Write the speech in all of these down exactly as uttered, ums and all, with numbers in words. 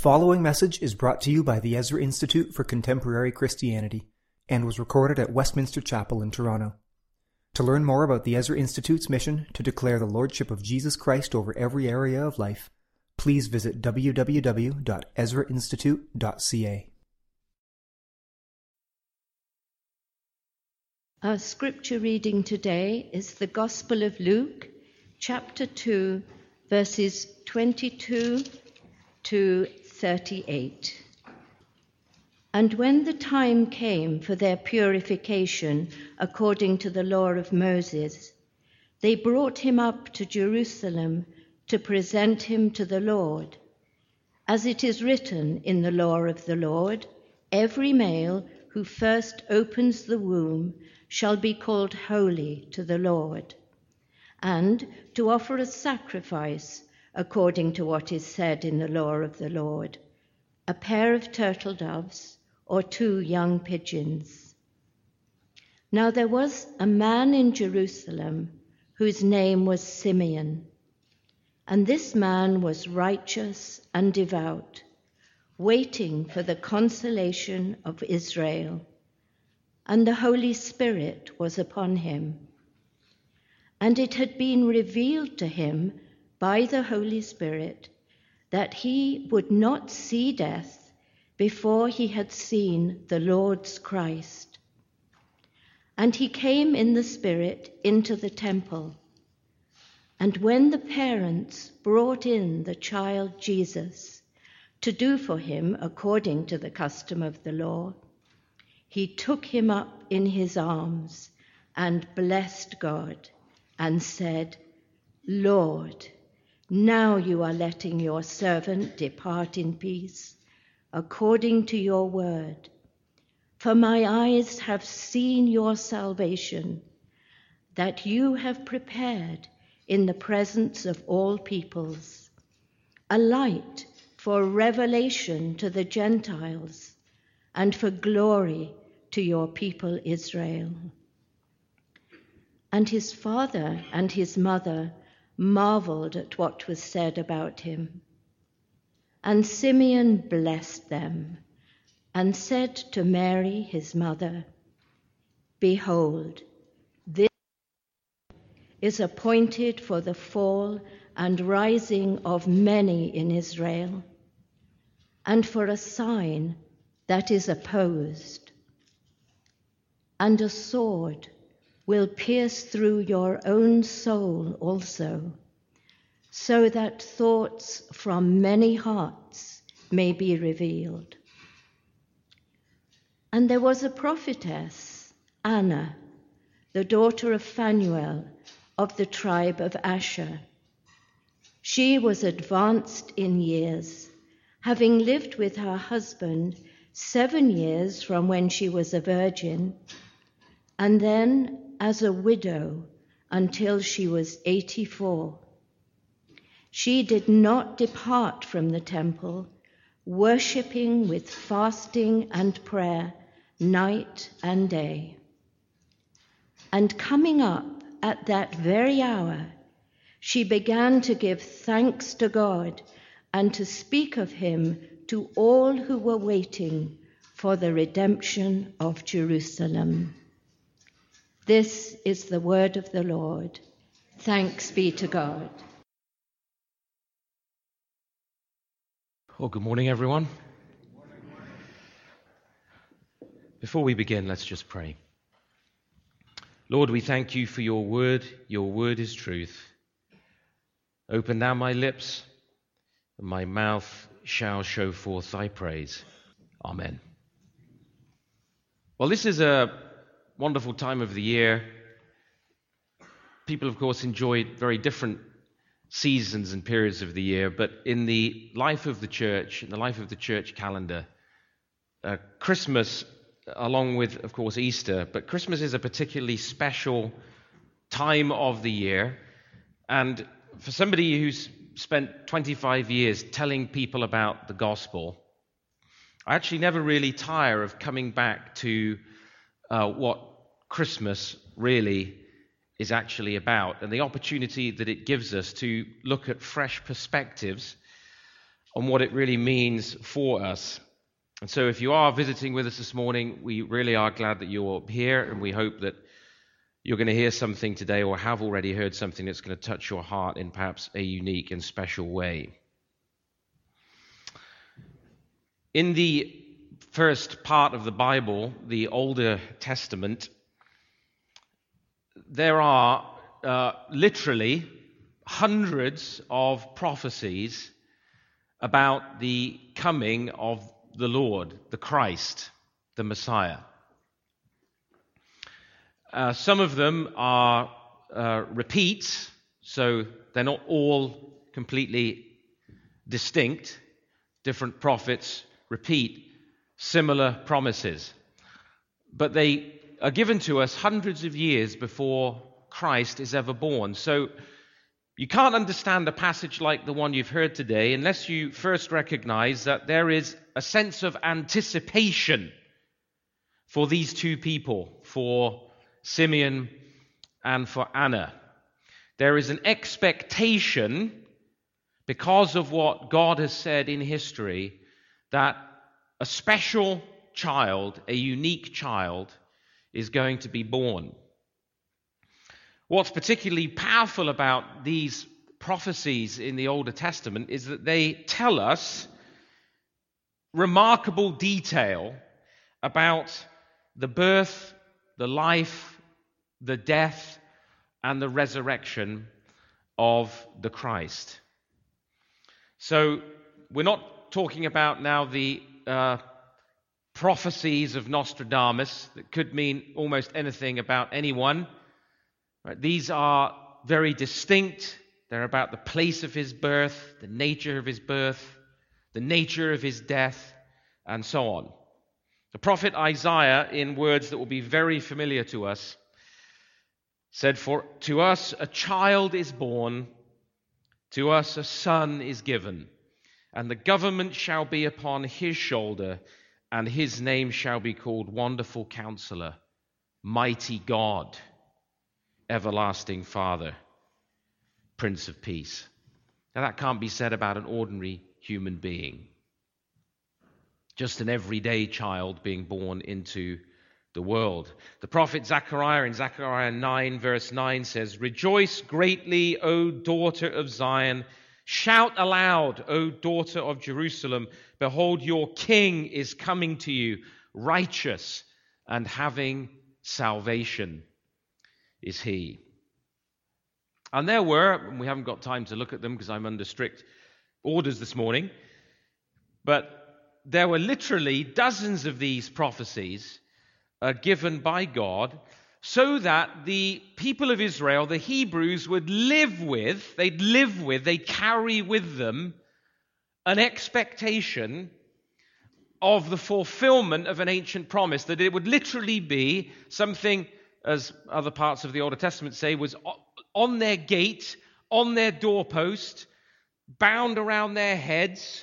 following message is brought to you by the Ezra Institute for Contemporary Christianity and was recorded at Westminster Chapel in Toronto. To learn more about the Ezra Institute's mission to declare the Lordship of Jesus Christ over every area of life, please visit w w w dot ezra institute dot c a. Our scripture reading today is the Gospel of Luke, chapter two, verses twenty-two to thirty-eight. And when the time came for their purification according to the law of Moses, they brought him up to Jerusalem to present him to the Lord. As it is written in the law of the Lord, every male who first opens the womb shall be called holy to the Lord, and to offer a sacrifice according to what is said in the law of the Lord, a pair of turtle doves or two young pigeons. Now there was a man in Jerusalem whose name was Simeon, and this man was righteous and devout, waiting for the consolation of Israel, and the Holy Spirit was upon him. And it had been revealed to him by the Holy Spirit that he would not see death before he had seen the Lord's Christ. And he came in the Spirit into the temple. And when the parents brought in the child Jesus to do for him according to the custom of the law, he took him up in his arms and blessed God and said, "Lord, now you are letting your servant depart in peace, according to your word. For my eyes have seen your salvation, that you have prepared in the presence of all peoples, a light for revelation to the Gentiles and for glory to your people Israel." And his father and his mother marveled at what was said about him. And Simeon blessed them and said to Mary, his mother, "Behold, this is appointed for the fall and rising of many in Israel, and for a sign that is opposed. And a sword will pierce through your own soul also, so that thoughts from many hearts may be revealed." And there was a prophetess, Anna, the daughter of Phanuel of the tribe of Asher. She was advanced in years, having lived with her husband seven years from when she was a virgin, and then as a widow until she was eighty-four. She did not depart from the temple, worshipping with fasting and prayer night and day. And coming up at that very hour, she began to give thanks to God and to speak of him to all who were waiting for the redemption of Jerusalem. This is the word of the Lord. Thanks be to God. Well, good morning, everyone. Before we begin, let's just pray. Lord, we thank you for your word. Your word is truth. Open now my lips, and my mouth shall show forth thy praise. Amen. Well, this is a wonderful time of the year. People, of course, enjoy very different seasons and periods of the year, but in the life of the church, in the life of the church calendar, uh, Christmas, along with, of course, Easter, but Christmas is a particularly special time of the year. And for somebody who's spent twenty-five years telling people about the gospel, I actually never really tire of coming back to uh, what Christmas really is actually about, and the opportunity that it gives us to look at fresh perspectives on what it really means for us. And so if you are visiting with us this morning, we really are glad that you're here, and we hope that you're going to hear something today, or have already heard something that's going to touch your heart in perhaps a unique and special way. In the first part of the Bible, the Older Testament, there are uh, literally hundreds of prophecies about the coming of the Lord, the Christ, the Messiah. Uh, some of them are uh, repeats, so they're not all completely distinct. Different prophets repeat similar promises, but they are given to us hundreds of years before Christ is ever born. So you can't understand a passage like the one you've heard today unless you first recognize that there is a sense of anticipation for these two people, for Simeon and for Anna. There is an expectation, because of what God has said in history, that a special child, a unique child, is going to be born. What's particularly powerful about these prophecies in the Older Testament is that they tell us remarkable detail about the birth, the life, the death, and the resurrection of the Christ. So we're not talking about now the uh, prophecies of Nostradamus that could mean almost anything about anyone. Right? These are very distinct. They're about the place of his birth, the nature of his birth, the nature of his death, and so on. The prophet Isaiah, in words that will be very familiar to us, said, "For to us a child is born, to us a son is given, and the government shall be upon his shoulder, and his name shall be called Wonderful Counselor, Mighty God, Everlasting Father, Prince of Peace." Now that can't be said about an ordinary human being. Just an everyday child being born into the world. The prophet Zechariah in Zechariah nine verse nine says, "Rejoice greatly, O daughter of Zion. Shout aloud, O daughter of Jerusalem. Behold, your king is coming to you, righteous and having salvation is he." And there were, and we haven't got time to look at them because I'm under strict orders this morning, but there were literally dozens of these prophecies uh, given by God so that the people of Israel, the Hebrews, would live with, they'd live with, they'd carry with them an expectation of the fulfillment of an ancient promise, that it would literally be something, as other parts of the Old Testament say, was on their gate, on their doorpost, bound around their heads,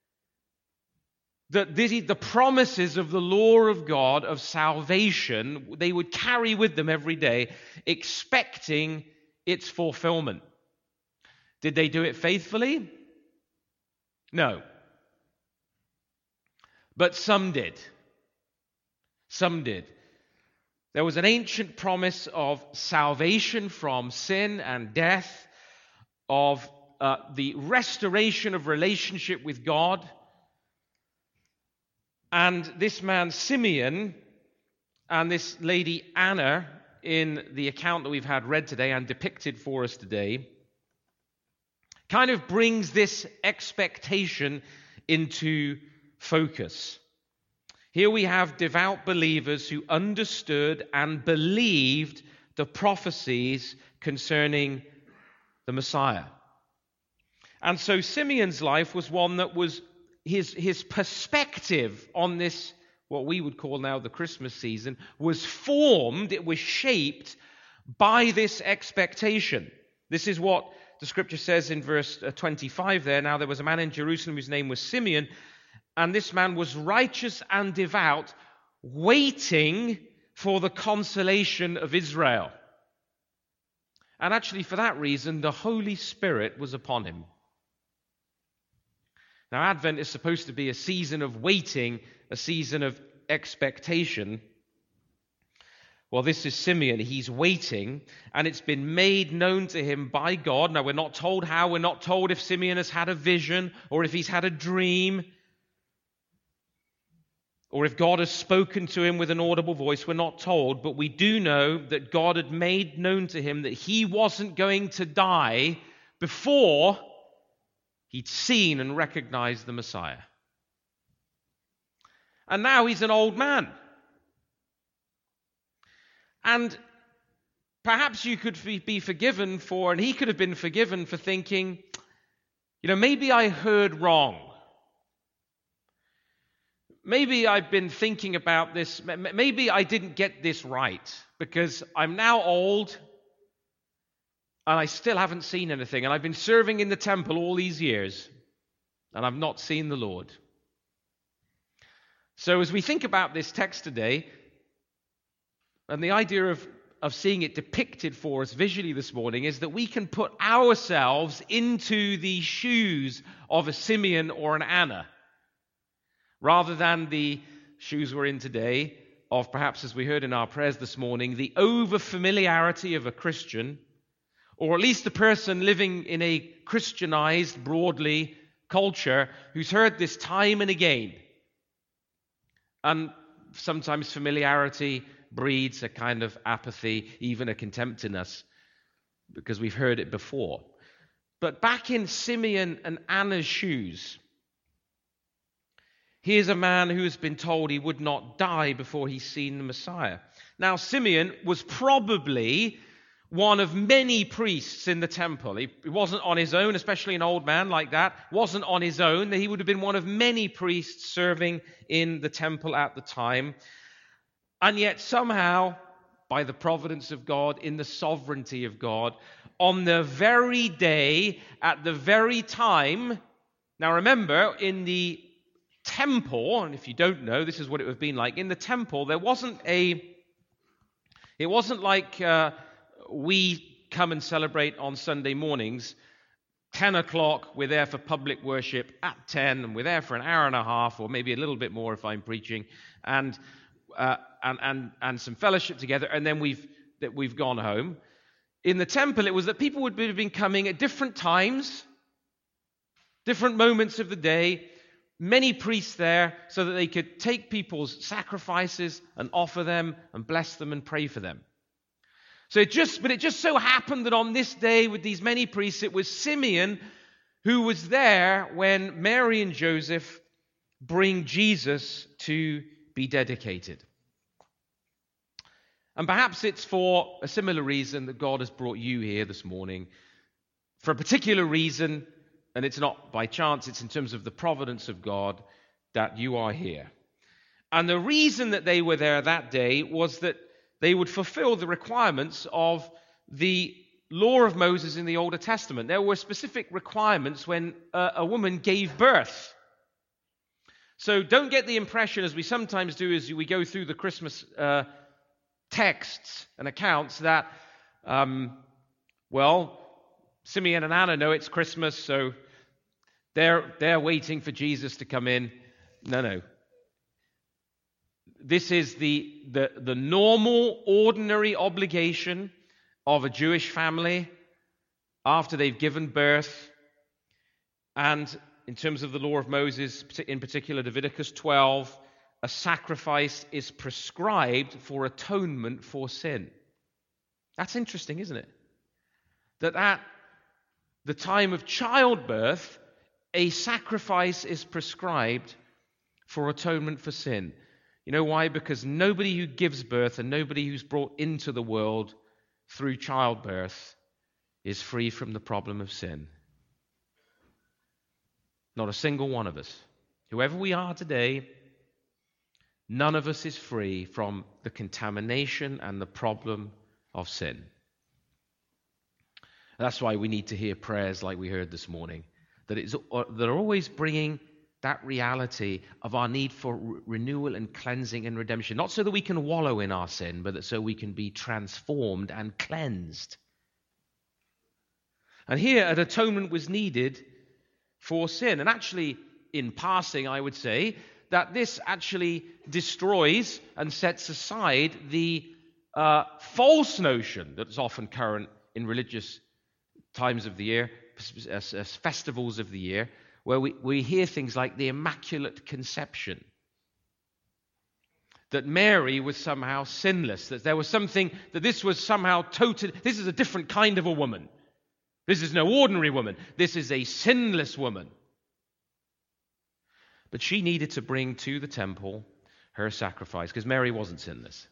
that the, the promises of the law of God, of salvation, they would carry with them every day, expecting its fulfillment. Did they do it faithfully? No. But some did. Some did. There was an ancient promise of salvation from sin and death, of uh, the restoration of relationship with God. And this man Simeon and this lady Anna, in the account that we've had read today and depicted for us today, kind of brings this expectation into focus. Here we have devout believers who understood and believed the prophecies concerning the Messiah. And so Simeon's life was one that was His, his perspective on this, what we would call now the Christmas season, was formed, it was shaped by this expectation. This is what the scripture says in verse twenty-five there. "Now there was a man in Jerusalem whose name was Simeon, and this man was righteous and devout, waiting for the consolation of Israel." And actually, for that reason, the Holy Spirit was upon him. Now, Advent is supposed to be a season of waiting, a season of expectation. Well, this is Simeon. He's waiting, and it's been made known to him by God. Now, we're not told how. We're not told if Simeon has had a vision or if he's had a dream or if God has spoken to him with an audible voice. We're not told, but we do know that God had made known to him that he wasn't going to die before he'd seen and recognized the Messiah. And now he's an old man. And perhaps you could be forgiven for, and he could have been forgiven for thinking, you know, maybe I heard wrong. Maybe I've been thinking about this. Maybe I didn't get this right because I'm now old and I still haven't seen anything. And I've been serving in the temple all these years and I've not seen the Lord. So as we think about this text today, and the idea of, of seeing it depicted for us visually this morning is that we can put ourselves into the shoes of a Simeon or an Anna, rather than the shoes we're in today of, perhaps as we heard in our prayers this morning, the over-familiarity of a Christian, or at least a person living in a Christianized, broadly, culture who's heard this time and again. And sometimes familiarity breeds a kind of apathy, even a contempt in us, because we've heard it before. But back in Simeon and Anna's shoes, here's a man who has been told he would not die before he's seen the Messiah. Now, Simeon was probably one of many priests in the temple. He wasn't on his own, especially an old man like that, wasn't on his own. He would have been one of many priests serving in the temple at the time. And yet somehow, by the providence of God, in the sovereignty of God, on the very day, at the very time, now remember, in the temple, and if you don't know, this is what it would have been like. In the temple, there wasn't a, it wasn't like uh, we come and celebrate on Sunday mornings, ten o'clock, we're there for public worship at ten, and we're there for an hour and a half, or maybe a little bit more if I'm preaching, and uh, and and and some fellowship together, and then we've that we've gone home. In the temple, it was that people would have been coming at different times, different moments of the day, many priests there, so that they could take people's sacrifices and offer them and bless them and pray for them. So it just, but it just so happened that on this day with these many priests, it was Simeon who was there when Mary and Joseph bring Jesus to be dedicated. And perhaps it's for a similar reason that God has brought you here this morning. For a particular reason, and it's not by chance, it's in terms of the providence of God that you are here. And the reason that they were there that day was that they would fulfill the requirements of the law of Moses in the Old Testament. There were specific requirements when a, a woman gave birth. So don't get the impression, as we sometimes do as we go through the Christmas uh, texts and accounts, that, um, well, Simeon and Anna know it's Christmas, so they're they're waiting for Jesus to come in. No, no. This is the, the, the normal, ordinary obligation of a Jewish family after they've given birth. And in terms of the law of Moses, in particular Leviticus twelve, a sacrifice is prescribed for atonement for sin. That's interesting, isn't it? That at the time of childbirth, a sacrifice is prescribed for atonement for sin. You know why? Because nobody who gives birth and nobody who's brought into the world through childbirth is free from the problem of sin. Not a single one of us. Whoever we are today, none of us is free from the contamination and the problem of sin. That's why we need to hear prayers like we heard this morning, that it's that are always bringing that reality of our need for re- renewal and cleansing and redemption. Not so that we can wallow in our sin, but that so we can be transformed and cleansed. And here, an atonement was needed for sin. And actually, in passing, I would say, that this actually destroys and sets aside the uh, false notion that is often current in religious times of the year, as, as festivals of the year, where we, we hear things like the Immaculate Conception. That Mary was somehow sinless, that there was something, that this was somehow totally, this is a different kind of a woman. This is no ordinary woman. This is a sinless woman. But she needed to bring to the temple her sacrifice, because Mary wasn't sinless.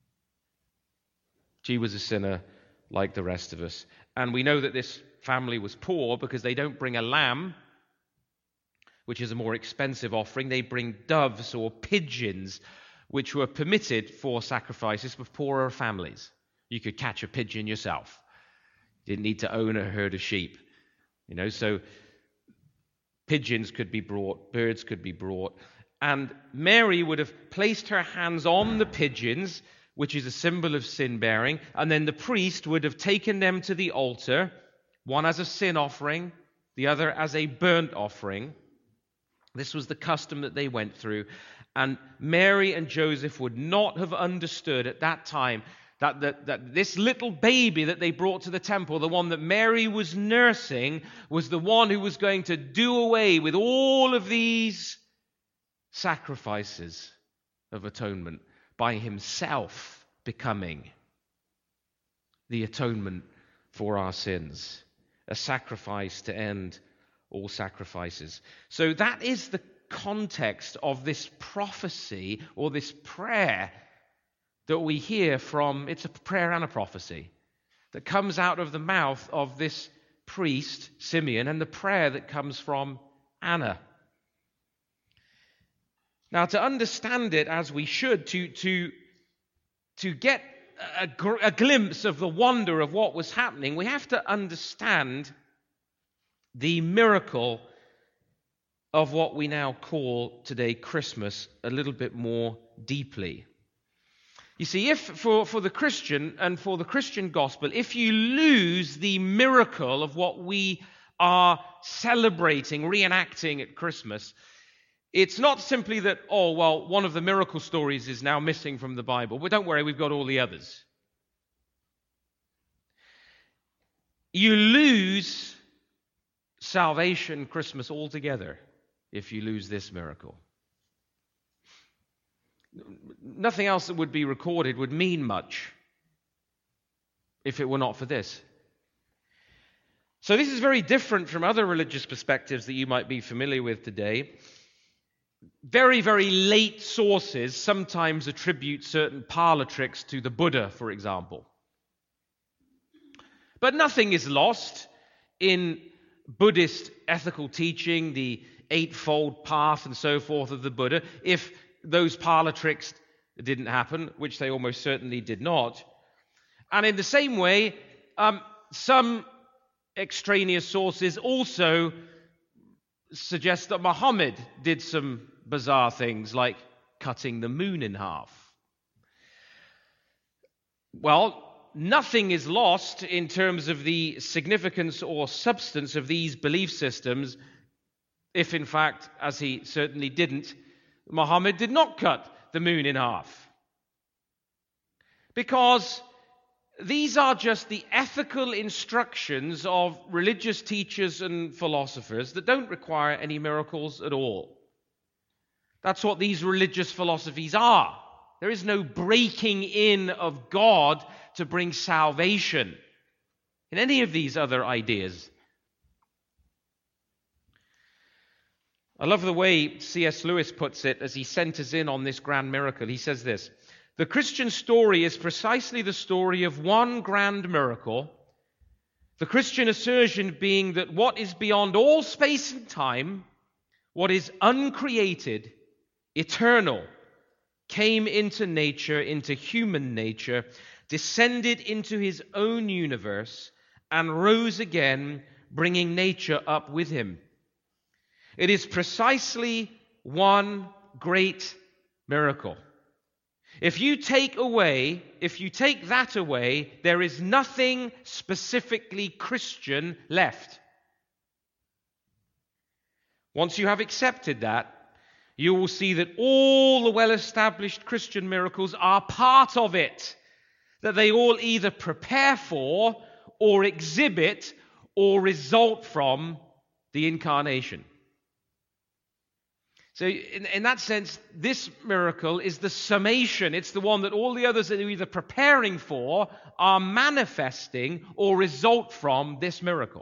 She was a sinner like the rest of us. And we know that this family was poor because they don't bring a lamb, which is a more expensive offering. They bring doves or pigeons, which were permitted for sacrifices for poorer families. You could catch a pigeon yourself. You didn't need to own a herd of sheep. You know, so pigeons could be brought, birds could be brought. And Mary would have placed her hands on the pigeons, which is a symbol of sin-bearing, and then the priest would have taken them to the altar, one as a sin offering, the other as a burnt offering. This was the custom that they went through. And Mary and Joseph would not have understood at that time that, that, that this little baby that they brought to the temple, the one that Mary was nursing, was the one who was going to do away with all of these sacrifices of atonement by himself becoming the atonement for our sins, a sacrifice to end all sacrifices. So that is the context of this prophecy or this prayer that we hear from. It's a prayer and a prophecy that comes out of the mouth of this priest, Simeon, and the prayer that comes from Anna. Now, to understand it as we should, to, to, to get a, a glimpse of the wonder of what was happening, we have to understand the miracle of what we now call today Christmas a little bit more deeply. You see, if for, for the Christian and for the Christian gospel, if you lose the miracle of what we are celebrating, reenacting at Christmas, it's not simply that, oh, well, one of the miracle stories is now missing from the Bible. But don't worry, we've got all the others. You lose salvation Christmas altogether if you lose this miracle. Nothing else that would be recorded would mean much if it were not for this. So this is very different from other religious perspectives that you might be familiar with today. Very, very late sources sometimes attribute certain parlor tricks to the Buddha, for example. But nothing is lost in Buddhist ethical teaching, the Eightfold Path and so forth of the Buddha, if those parlor tricks didn't happen, which they almost certainly did not. And in the same way, um, some extraneous sources also suggest that Muhammad did some bizarre things like cutting the moon in half. Well, nothing is lost in terms of the significance or substance of these belief systems if, in fact, as he certainly didn't, Muhammad did not cut the moon in half. Because these are just the ethical instructions of religious teachers and philosophers that don't require any miracles at all. That's what these religious philosophies are. There is no breaking in of God to bring salvation in any of these other ideas. I love the way C S Lewis puts it as he centers in on this grand miracle. He says this: the Christian story is precisely the story of one grand miracle, the Christian assertion being that what is beyond all space and time, what is uncreated, eternal, came into nature, into human nature, descended into his own universe, and rose again, bringing nature up with him. It is precisely one great miracle. If you take away, if you take that away, there is nothing specifically Christian left. once you have accepted that, you will see that all the well-established Christian miracles are part of it, that they all either prepare for or exhibit or result from the incarnation. So in, in that sense, this miracle is the summation. It's the one that all the others that are either preparing for are manifesting or result from this miracle.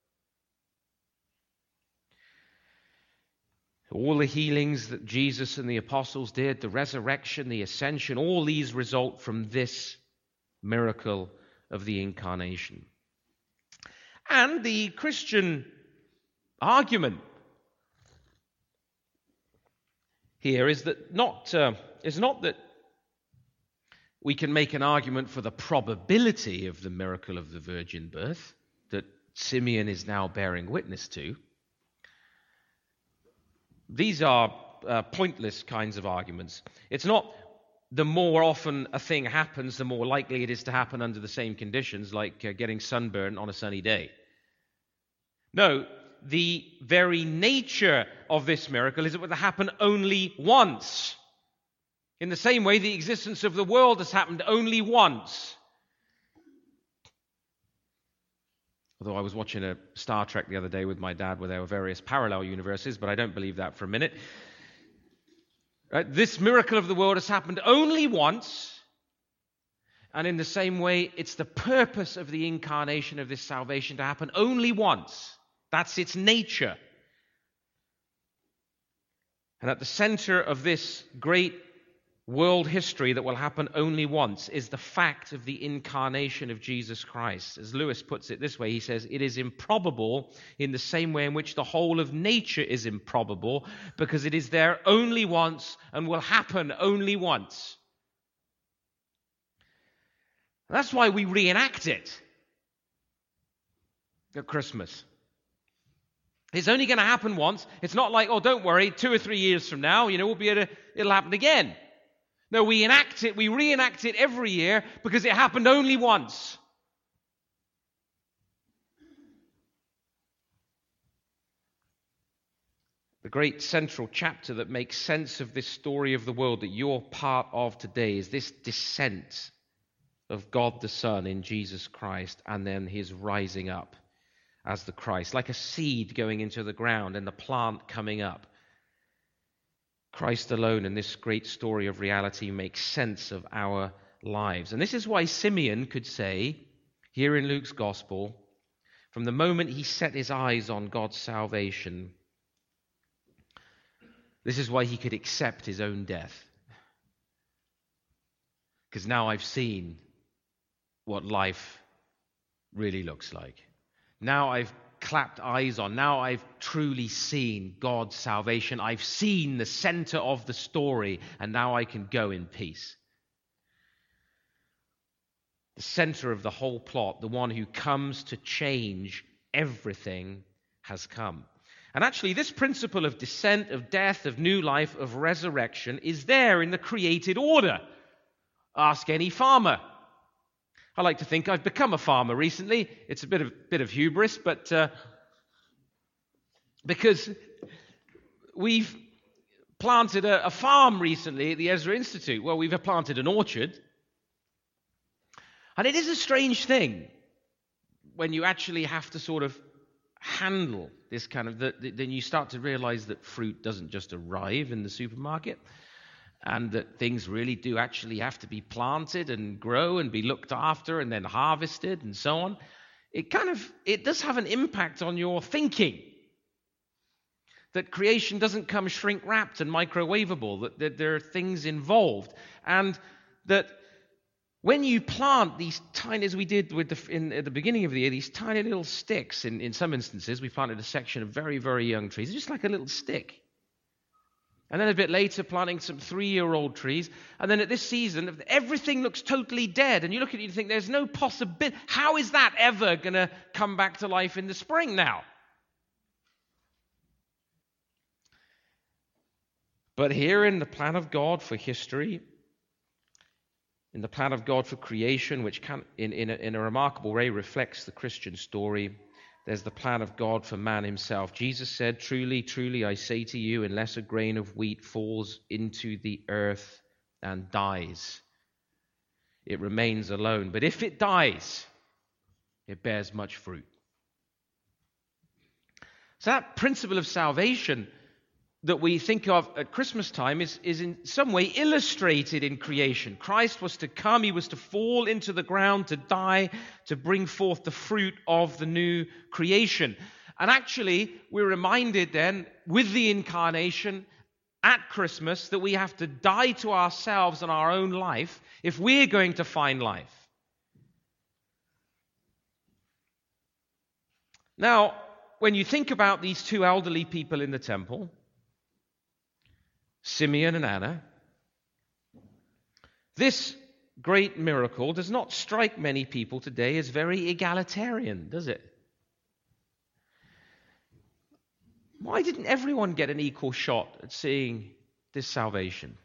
All the healings that Jesus and the apostles did, the resurrection, the ascension, all these result from this miracle of the incarnation. And the Christian argument here is that not uh, is not that we can make an argument for the probability of the miracle of the virgin birth that Simeon is now bearing witness to. These are uh, pointless kinds of arguments. It's not the more often a thing happens, the more likely it is to happen under the same conditions, like uh, getting sunburned on a sunny day. No, the very nature of this miracle is it would happen only once. In the same way, the existence of the world has happened only once. Although I was watching a Star Trek the other day with my dad where there were various parallel universes, but I don't believe that for a minute. Right? This miracle of the world has happened only once, and in the same way, it's the purpose of the incarnation of this salvation to happen only once. That's its nature. And at the center of this great world history that will happen only once is the fact of the incarnation of Jesus Christ. As Lewis puts it this way, he says, it is improbable in the same way in which the whole of nature is improbable, because it is there only once and will happen only once. That's why we reenact it at Christmas. It's only going to happen once. It's not like, oh, don't worry, two or three years from now, you know, we'll be able to, it'll happen again. No, we enact it, we reenact it every year because it happened only once. The great central chapter that makes sense of this story of the world that you're part of today is this descent of God the Son in Jesus Christ and then his rising up as the Christ, like a seed going into the ground and the plant coming up. Christ alone in this great story of reality makes sense of our lives. And this is why Simeon could say, here in Luke's Gospel, from the moment he set his eyes on God's salvation, this is why he could accept his own death. Because now I've seen what life really looks like. Now I've clapped eyes on. Now I've truly seen God's salvation. I've seen the center of the story, and now I can go in peace. The center of the whole plot, the one who comes to change everything, has come. And actually, this principle of descent, of death, of new life, of resurrection is there in the created order. Ask any farmer. I like to think I've become a farmer recently. It's a bit of bit of hubris, but uh, because we've planted a, a farm recently at the Ezra Institute. Well, we've planted an orchard. And it is a strange thing when you actually have to sort of handle this kind of, the, the, then you start to realize that fruit doesn't just arrive in the supermarket. And that things really do actually have to be planted and grow and be looked after and then harvested and so on. It kind of, it does have an impact on your thinking. That creation doesn't come shrink-wrapped and microwavable, that, that there are things involved. And that when you plant these tiny, as we did with the, in, at the beginning of the year, these tiny little sticks, in, in some instances, we planted a section of very, very young trees, just like a little stick. And then a bit later, planting some three-year-old trees. And then at this season, everything looks totally dead. And you look at it and you think, there's no possibility. How is that ever going to come back to life in the spring now? But here in the plan of God for history, in the plan of God for creation, which can, in, in, a, in a remarkable way reflects the Christian story, there's the plan of God for man himself. Jesus said, "Truly, truly, I say to you, unless a grain of wheat falls into the earth and dies, it remains alone. But if it dies, it bears much fruit." So that principle of salvation that we think of at Christmas time is, is in some way illustrated in creation. Christ was to come, he was to fall into the ground, to die, to bring forth the fruit of the new creation. And actually, we're reminded then, with the incarnation at Christmas, that we have to die to ourselves and our own life if we're going to find life. Now, when you think about these two elderly people in the temple, Simeon and Anna, this great miracle does not strike many people today as very egalitarian, does it? Why didn't everyone get an equal shot at seeing this salvation?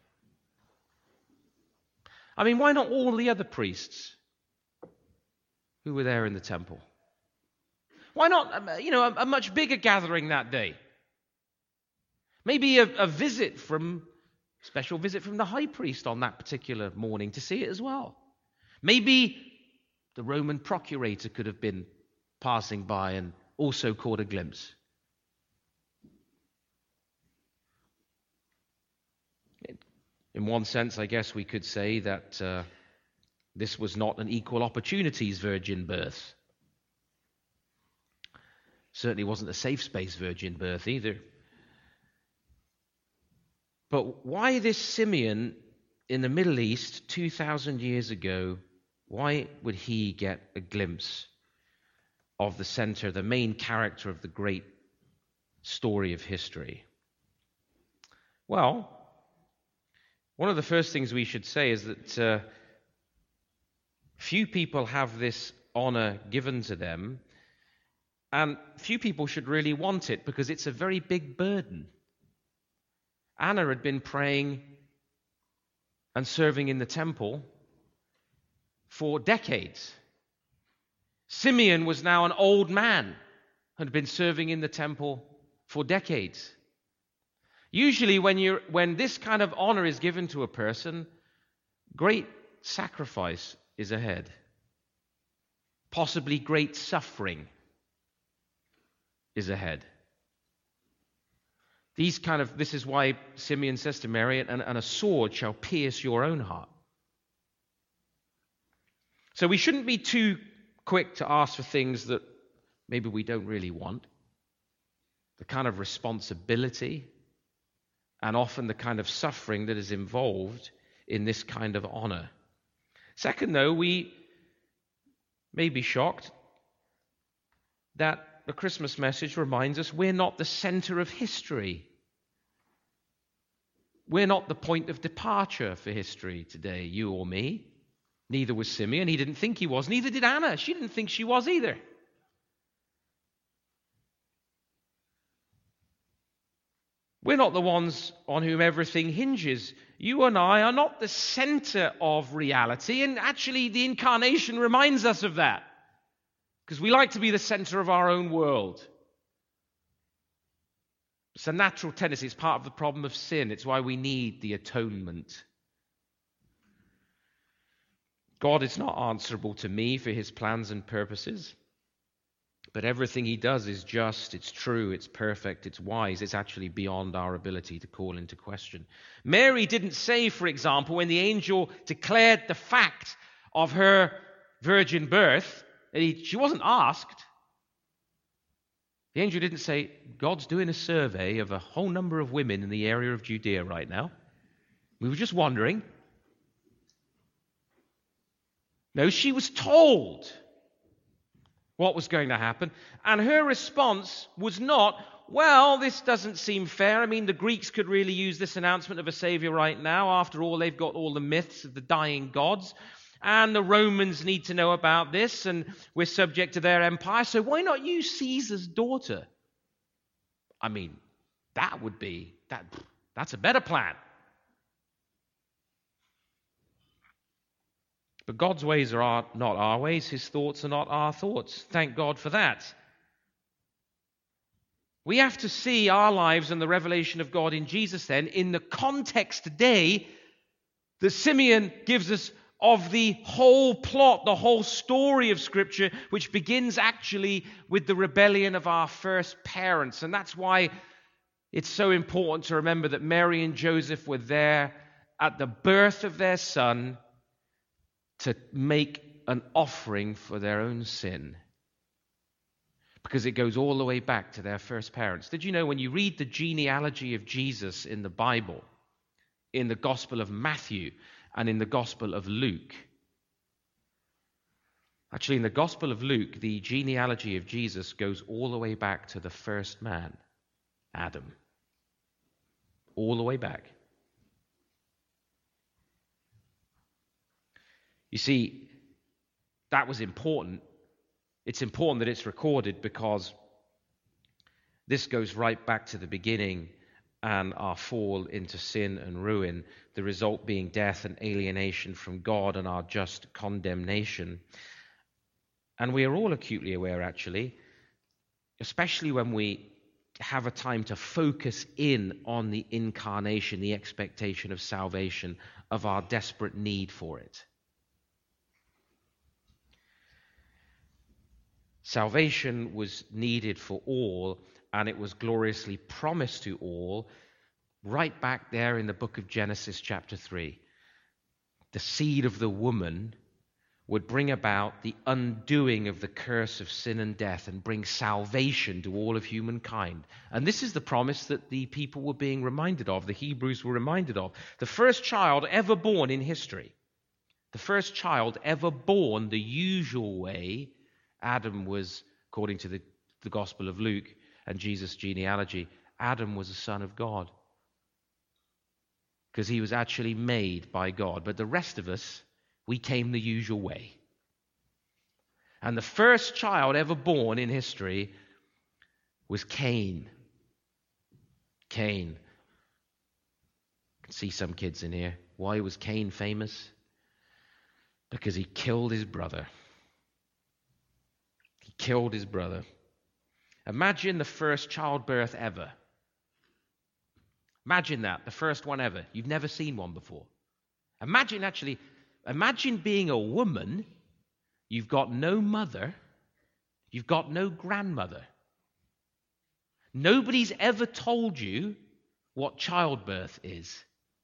I mean, why not all the other priests who were there in the temple? Why not, you know, a, a much bigger gathering that day? Maybe a, a visit from, special visit from the high priest on that particular morning to see it as well. Maybe the Roman procurator could have been passing by and also caught a glimpse. In one sense, I guess we could say that uh, this was not an equal opportunities virgin birth. Certainly wasn't a safe space virgin birth either. But why this Simeon in the Middle East two thousand years ago, why would he get a glimpse of the center, the main character of the great story of history? Well, one of the first things we should say is that uh, few people have this honor given to them, and few people should really want it because it's a very big burden. Anna had been praying and serving in the temple for decades. Simeon was now an old man and had been serving in the temple for decades. Usually when you're when this kind of honor is given to a person, great sacrifice is ahead. Possibly great suffering is ahead. These kind of, this is why Simeon says to Mary, and, and a sword shall pierce your own heart. So we shouldn't be too quick to ask for things that maybe we don't really want. The kind of responsibility and often the kind of suffering that is involved in this kind of honor. Second, though, we may be shocked that the Christmas message reminds us we're not the center of history. We're not the point of departure for history today, you or me. Neither was Simeon. He didn't think he was. Neither did Anna. She didn't think she was either. We're not the ones on whom everything hinges. You and I are not the center of reality, and actually the incarnation reminds us of that. Because we like to be the center of our own world. It's a natural tendency. It's part of the problem of sin. It's why we need the atonement. God is not answerable to me for his plans and purposes. But everything he does is just, it's true, it's perfect, it's wise. It's actually beyond our ability to call into question. Mary didn't say, for example, when the angel declared the fact of her virgin birth, He, she wasn't asked. The angel didn't say, God's doing a survey of a whole number of women in the area of Judea right now. We were just wondering. No, she was told what was going to happen. And her response was not, well, this doesn't seem fair. I mean, the Greeks could really use this announcement of a Savior right now. After all, they've got all the myths of the dying gods. And the Romans need to know about this, and we're subject to their empire, so why not use Caesar's daughter? I mean, that would be, that. that's a better plan. But God's ways are not our ways, his thoughts are not our thoughts. Thank God for that. We have to see our lives and the revelation of God in Jesus then in the context today that Simeon gives us of the whole plot, the whole story of Scripture, which begins actually with the rebellion of our first parents. And that's why it's so important to remember that Mary and Joseph were there at the birth of their son to make an offering for their own sin. Because it goes all the way back to their first parents. Did you know when you read the genealogy of Jesus in the Bible, in the Gospel of Matthew and in the Gospel of Luke, actually in the Gospel of Luke, the genealogy of Jesus goes all the way back to the first man, Adam. All the way back. You see, that was important. It's important that it's recorded because this goes right back to the beginning and our fall into sin and ruin, the result being death and alienation from God and our just condemnation. And we are all acutely aware, actually, especially when we have a time to focus in on the incarnation, the expectation of salvation, of our desperate need for it. Salvation was needed for all, and it was gloriously promised to all right back there in the book of Genesis chapter three. The seed of the woman would bring about the undoing of the curse of sin and death and bring salvation to all of humankind. And this is the promise that the people were being reminded of, the Hebrews were reminded of. The first child ever born in history, the first child ever born the usual way, Adam was, according to the, the Gospel of Luke and Jesus' genealogy, Adam was a son of God. Because he was actually made by God. But the rest of us, we came the usual way. And the first child ever born in history was Cain. Cain. I can see some kids in here. Why was Cain famous? Because he killed his brother. He killed his brother. Imagine the first childbirth ever. Imagine that, the first one ever. You've never seen one before. Imagine actually, imagine being a woman. You've got no mother. You've got no grandmother. Nobody's ever told you what childbirth is.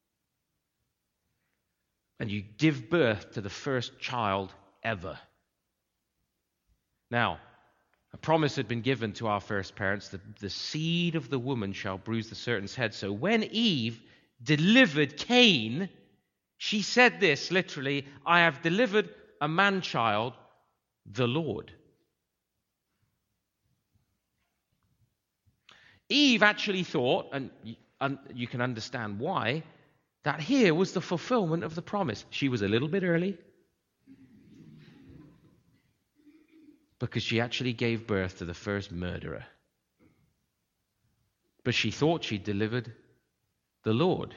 And you give birth to the first child ever. Now, a promise had been given to our first parents that the seed of the woman shall bruise the serpent's head. So when Eve delivered Cain, she said this literally, I have delivered a man-child, the Lord. Eve actually thought, and you can understand why, that here was the fulfillment of the promise. She was a little bit early because she actually gave birth to the first murderer. But she thought she delivered the Lord,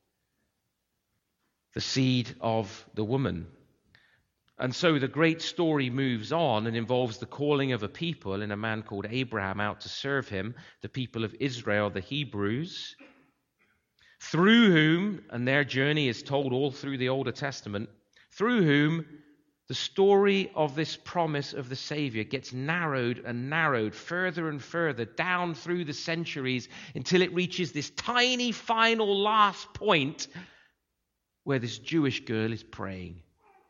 the seed of the woman. And so the great story moves on and involves the calling of a people and a man called Abraham out to serve him, the people of Israel, the Hebrews, through whom, and their journey is told all through the Old Testament, through whom the story of this promise of the Savior gets narrowed and narrowed further and further down through the centuries until it reaches this tiny final last point where this Jewish girl is praying.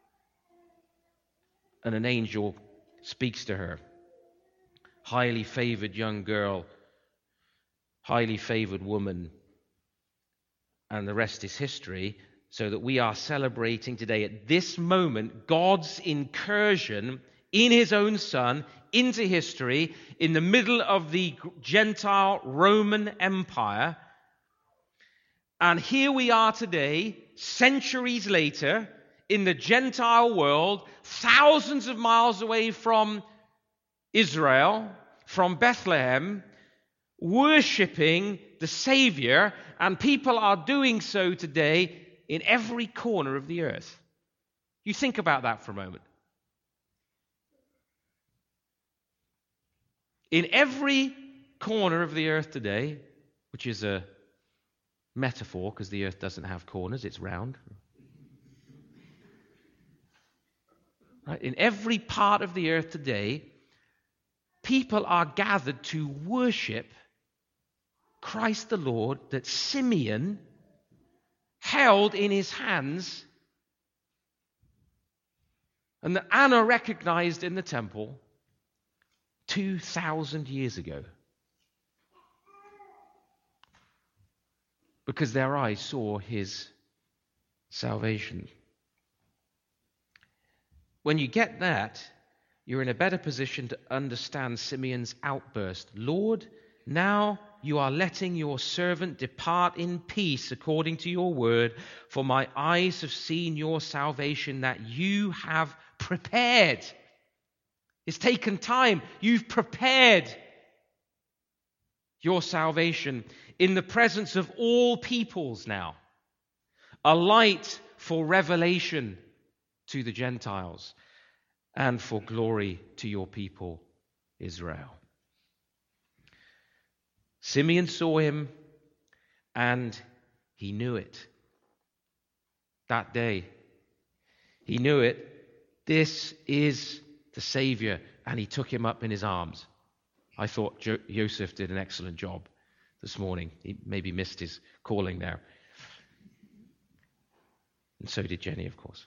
And an angel speaks to her. Highly favored young girl, highly favored woman. And the rest is history, so that we are celebrating today at this moment God's incursion in his own Son into history in the middle of the Gentile Roman Empire. And here we are today, centuries later, in the Gentile world, thousands of miles away from Israel, from Bethlehem, worshipping the Savior, and people are doing so today in every corner of the earth. You think about that for a moment. In every corner of the earth today, which is a metaphor because the earth doesn't have corners, it's round. Right? In every part of the earth today, people are gathered to worship Christ the Lord that Simeon held in his hands and that Anna recognized in the temple two thousand years ago. Because their eyes saw his salvation. When you get that, you're in a better position to understand Simeon's outburst. Lord, now you are letting your servant depart in peace according to your word, for my eyes have seen your salvation that you have prepared. It's taken time. You've prepared your salvation in the presence of all peoples now. A light for revelation to the Gentiles and for glory to your people, Israel. Simeon saw him and he knew it. That day, he knew it. This is the Savior, and he took him up in his arms. I thought jo- Joseph did an excellent job this morning. He maybe missed his calling there. And so did Jenny, of course.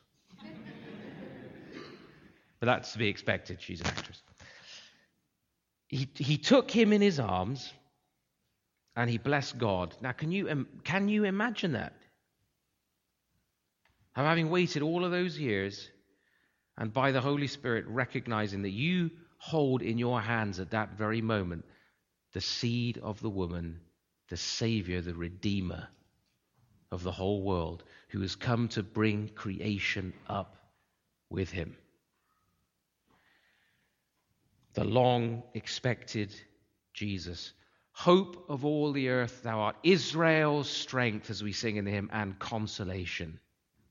But that's to be expected. She's an actress. He, he took him in his arms and he blessed God. Now, can you, can you imagine that? How having waited all of those years and by the Holy Spirit recognizing that you hold in your hands at that very moment the seed of the woman, the Savior, the Redeemer of the whole world, who has come to bring creation up with him. The long-expected Jesus. Hope of all the earth, thou art Israel's strength, as we sing in the hymn, and consolation.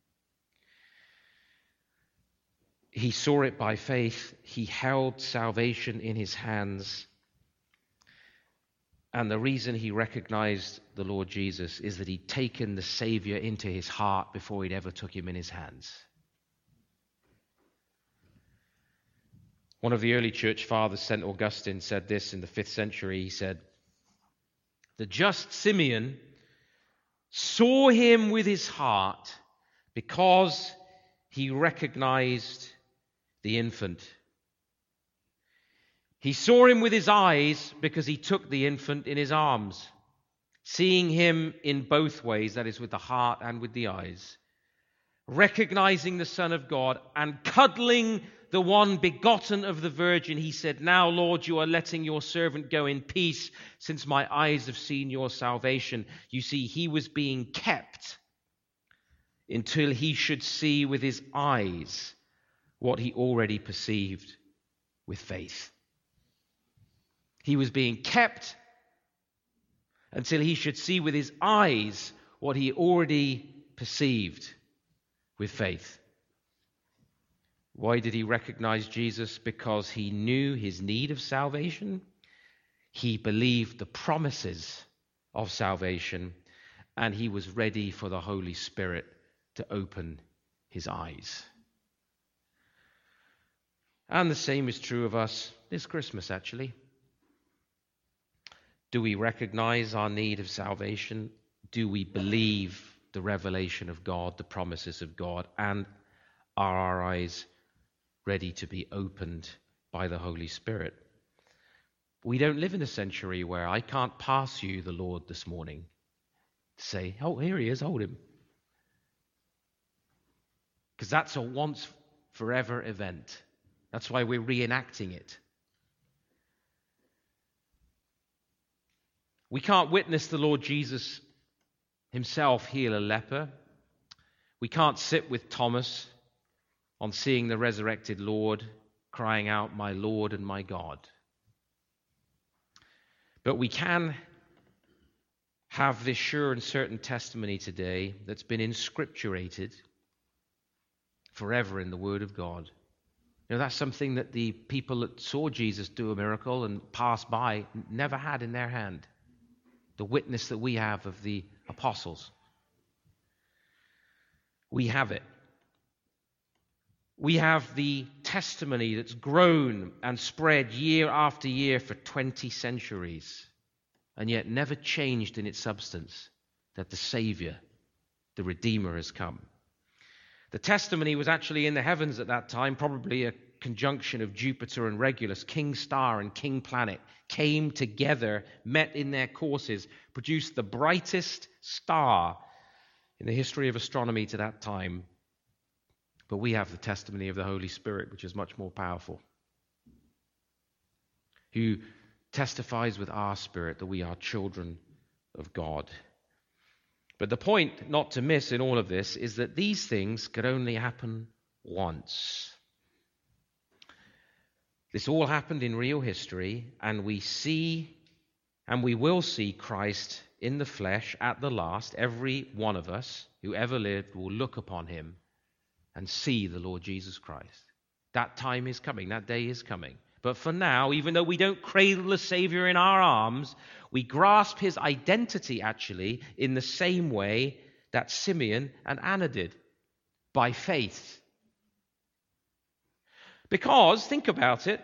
He saw it by faith. He held salvation in his hands. And the reason he recognized the Lord Jesus is that he'd taken the Savior into his heart before he'd ever took him in his hands. One of the early church fathers, Saint Augustine, said this in the fifth century. He said, "The just Simeon saw him with his heart because he recognized the infant. He saw him with his eyes because he took the infant in his arms, seeing him in both ways, that is with the heart and with the eyes, recognizing the Son of God and cuddling the one begotten of the Virgin. He said, now, Lord, you are letting your servant go in peace since my eyes have seen your salvation." You see, he was being kept until he should see with his eyes what he already perceived with faith. He was being kept until he should see with his eyes what he already perceived with faith. Why did he recognize Jesus? Because he knew his need of salvation. He believed the promises of salvation, and he was ready for the Holy Spirit to open his eyes. And the same is true of us this Christmas, actually. Do we recognize our need of salvation? Do we believe the revelation of God, the promises of God? And are our eyes ready to be opened by the Holy Spirit? We don't live in a century where I can't pass you the Lord this morning. Say, oh, here he is, hold him. Because that's a once forever event. That's why we're reenacting it. We can't witness the Lord Jesus himself heal a leper. We can't sit with Thomas on seeing the resurrected Lord crying out, "My Lord and my God." But we can have this sure and certain testimony today that's been inscripturated forever in the Word of God. You know, that's something that the people that saw Jesus do a miracle and passed by never had in their hand. The witness that we have of the apostles. We have it. We have the testimony that's grown and spread year after year for twenty centuries, and yet never changed in its substance, that the Savior, the Redeemer, has come. The testimony was actually in the heavens at that time, probably a conjunction of Jupiter and Regulus, king star and king planet, came together, met in their courses, produced the brightest star in the history of astronomy to that time. But we have the testimony of the Holy Spirit, which is much more powerful, who testifies with our spirit that we are children of God. But the point not to miss in all of this is that these things could only happen once. This all happened in real history, and we see and we will see Christ in the flesh at the last. Every one of us who ever lived will look upon him and see the Lord Jesus Christ. That time is coming. That day is coming. But for now, even though we don't cradle the Savior in our arms, we grasp his identity actually in the same way that Simeon and Anna did, by faith. Because, think about it,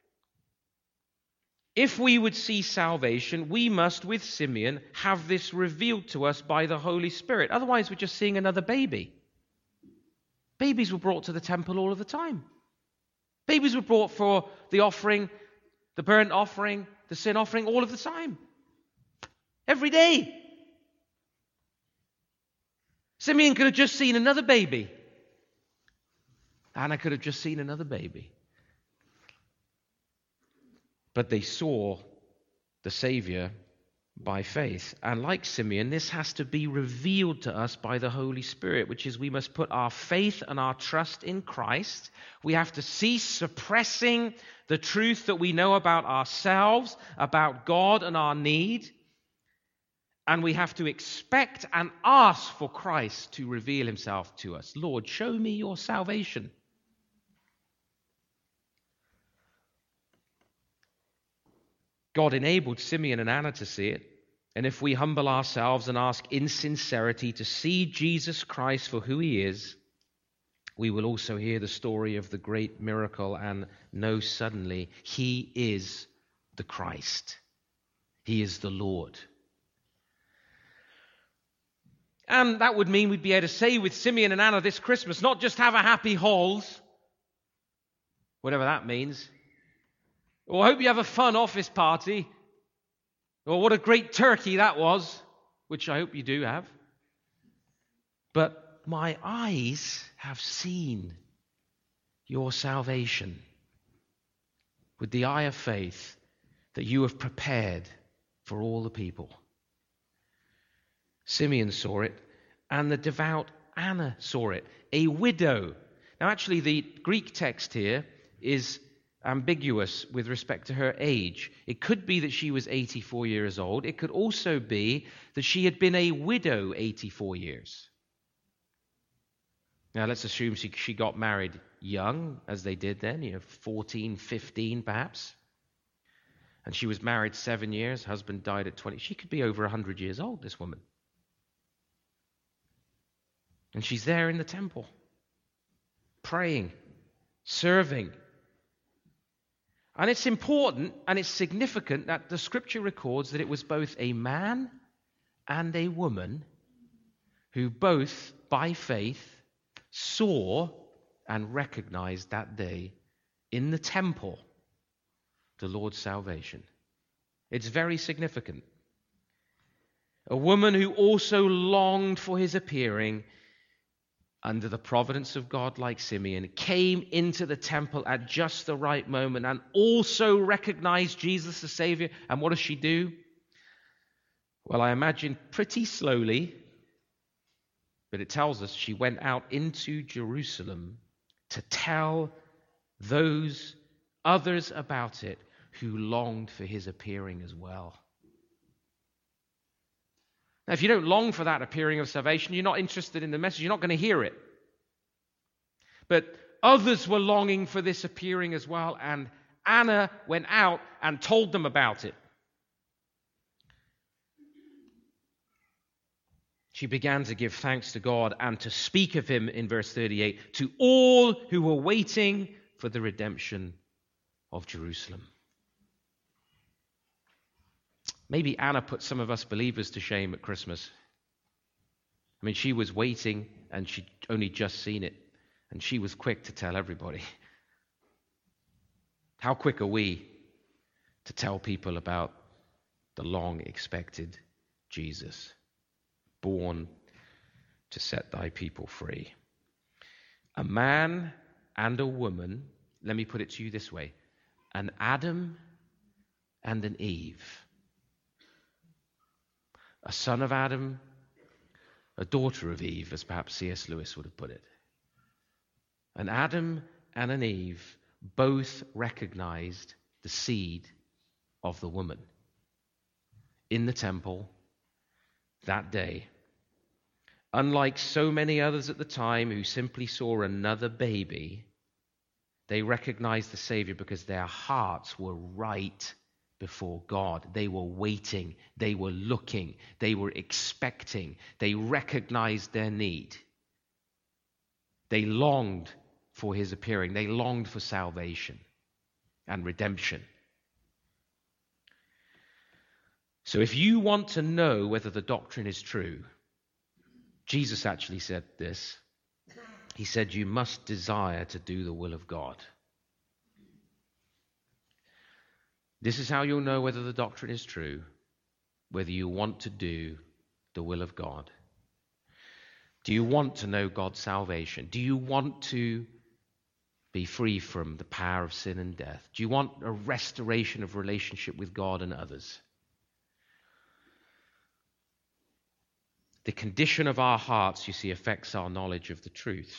if we would see salvation, we must, with Simeon, have this revealed to us by the Holy Spirit. Otherwise, we're just seeing another baby. Babies were brought to the temple all of the time. Babies were brought for the offering, the burnt offering, the sin offering, all of the time. Every day. Simeon could have just seen another baby. Anna could have just seen another baby. But they saw the Savior by faith. And like Simeon, this has to be revealed to us by the Holy Spirit, which is we must put our faith and our trust in Christ. We have to cease suppressing the truth that we know about ourselves, about God and our need. And we have to expect and ask for Christ to reveal himself to us. Lord, show me your salvation. God enabled Simeon and Anna to see it. And if we humble ourselves and ask in sincerity to see Jesus Christ for who he is, we will also hear the story of the great miracle and know suddenly he is the Christ. He is the Lord. And that would mean we'd be able to say with Simeon and Anna this Christmas, not just have a happy halls, whatever that means, or I hope you have a fun office party, or what a great turkey that was, which I hope you do have. But my eyes have seen your salvation with the eye of faith that you have prepared for all the people. Simeon saw it, and the devout Anna saw it, a widow. Now actually the Greek text here is ambiguous with respect to her age. It could be that she was eighty-four years old. It could also be that she had been a widow eighty-four years. Now let's assume she, she got married young, as they did then, you know, fourteen, fifteen perhaps. And she was married seven years, husband died at twenty. She could be over one hundred years old, this woman. And she's there in the temple, praying, serving. And it's important and it's significant that the scripture records that it was both a man and a woman who both, by faith, saw and recognized that day in the temple the Lord's salvation. It's very significant. A woman who also longed for his appearing, under the providence of God like Simeon, came into the temple at just the right moment and also recognized Jesus the Savior. And what does she do? Well, I imagine pretty slowly, but it tells us she went out into Jerusalem to tell those others about it who longed for his appearing as well. Now, if you don't long for that appearing of salvation, you're not interested in the message, you're not going to hear it. But others were longing for this appearing as well, and Anna went out and told them about it. She began to give thanks to God and to speak of him, in verse thirty-eight, to all who were waiting for the redemption of Jerusalem. Maybe Anna put some of us believers to shame at Christmas. I mean, she was waiting and she'd only just seen it, and she was quick to tell everybody. How quick are we to tell people about the long-expected Jesus, born to set thy people free? A man and a woman, let me put it to you this way, an Adam and an Eve. A son of Adam, a daughter of Eve, as perhaps C S Lewis would have put it. An Adam and an Eve both recognized the seed of the woman in the temple that day. Unlike so many others at the time who simply saw another baby, they recognized the Savior because their hearts were right before God. They were waiting, they were looking, they were expecting, they recognized their need. They longed for his appearing, they longed for salvation and redemption. So if you want to know whether the doctrine is true, Jesus actually said this. He said, you must desire to do the will of God. This is how you'll know whether the doctrine is true, whether you want to do the will of God. Do you want to know God's salvation? Do you want to be free from the power of sin and death? Do you want a restoration of relationship with God and others? The condition of our hearts, you see, affects our knowledge of the truth.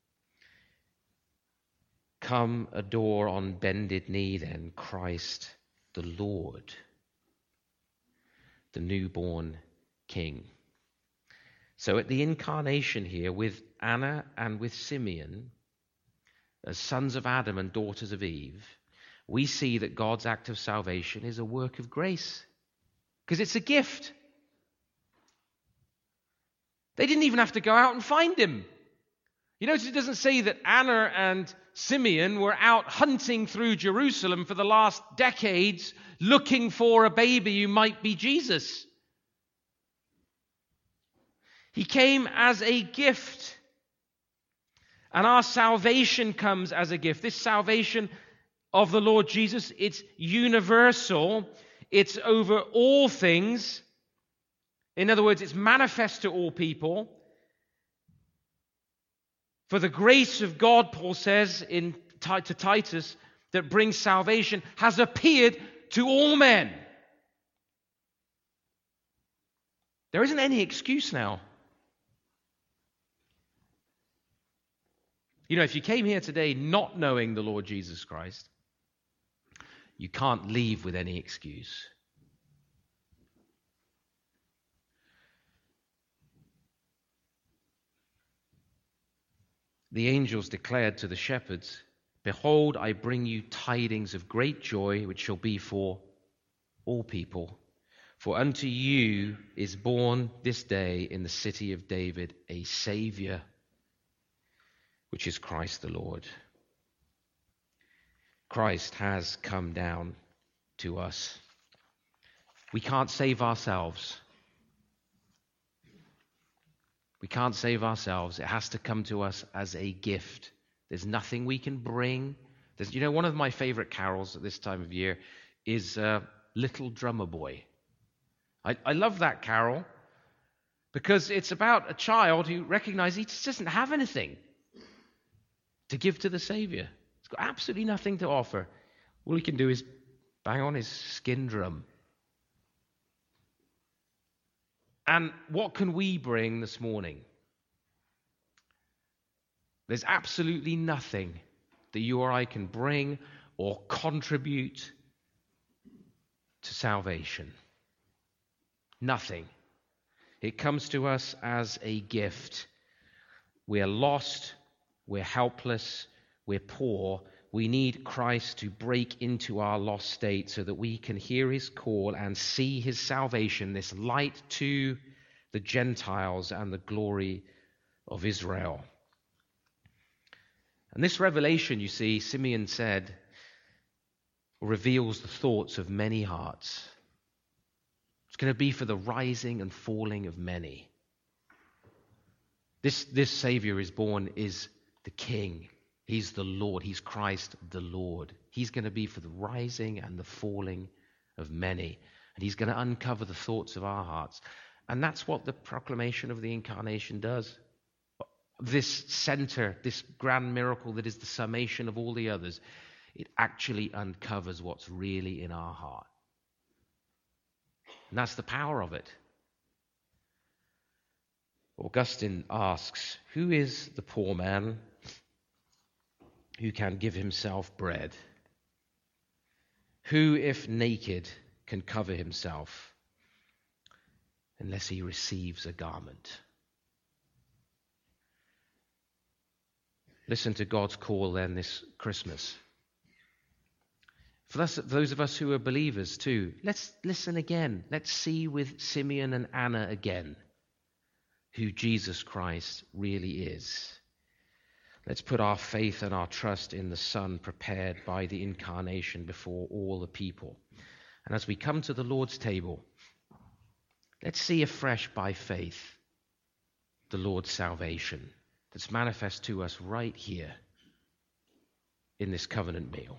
Come, adore on bended knee then Christ the Lord, the newborn King. So at the incarnation here, with Anna and with Simeon, as sons of Adam and daughters of Eve, we see that God's act of salvation is a work of grace, because it's a gift. They didn't even have to go out and find him. You notice it doesn't say that Anna and Simeon were out hunting through Jerusalem for the last decades looking for a baby who might be Jesus. He came as a gift. And our salvation comes as a gift. This salvation of the Lord Jesus, it's universal. It's over all things. In other words, it's manifest to all people. For the grace of God, Paul says in to Titus, that brings salvation, has appeared to all men. There isn't any excuse now. You know, if you came here today not knowing the Lord Jesus Christ, you can't leave with any excuse. The angels declared to the shepherds, behold, I bring you tidings of great joy, which shall be for all people. For unto you is born this day in the city of David a Savior, which is Christ the Lord. Christ has come down to us. We can't save ourselves. We can't save ourselves. It has to come to us as a gift. There's nothing we can bring. There's, you know, one of my favorite carols at this time of year is uh, Little Drummer Boy. I, I love that carol because it's about a child who recognizes he just doesn't have anything to give to the Savior. He's got absolutely nothing to offer. All he can do is bang on his skin drum. And what can we bring this morning? There's absolutely nothing that you or I can bring or contribute to salvation. Nothing. It comes to us as a gift. We're lost, we're helpless, we're poor. We need Christ to break into our lost state so that we can hear his call and see his salvation, this light to the Gentiles and the glory of Israel. And this revelation, you see, Simeon said, reveals the thoughts of many hearts. It's going to be for the rising and falling of many. This, this Savior is born is the King. He's the Lord. He's Christ the Lord. He's going to be for the rising and the falling of many. And he's going to uncover the thoughts of our hearts. And that's what the proclamation of the Incarnation does. This center, this grand miracle that is the summation of all the others, it actually uncovers what's really in our heart. And that's the power of it. Augustine asks, who is the poor man who can give himself bread? Who, if naked, can cover himself unless he receives a garment? Listen to God's call then this Christmas. For us, those of us who are believers too, let's listen again. Let's see with Simeon and Anna again who Jesus Christ really is. Let's put our faith and our trust in the Son prepared by the Incarnation before all the people. And as we come to the Lord's table, let's see afresh by faith the Lord's salvation that's manifest to us right here in this covenant meal.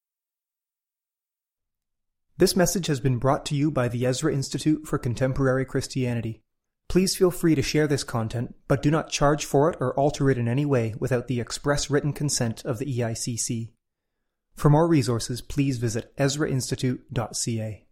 This message has been brought to you by the Ezra Institute for Contemporary Christianity. Please feel free to share this content, but do not charge for it or alter it in any way without the express written consent of the E I C C. For more resources, please visit ezra institute dot c a.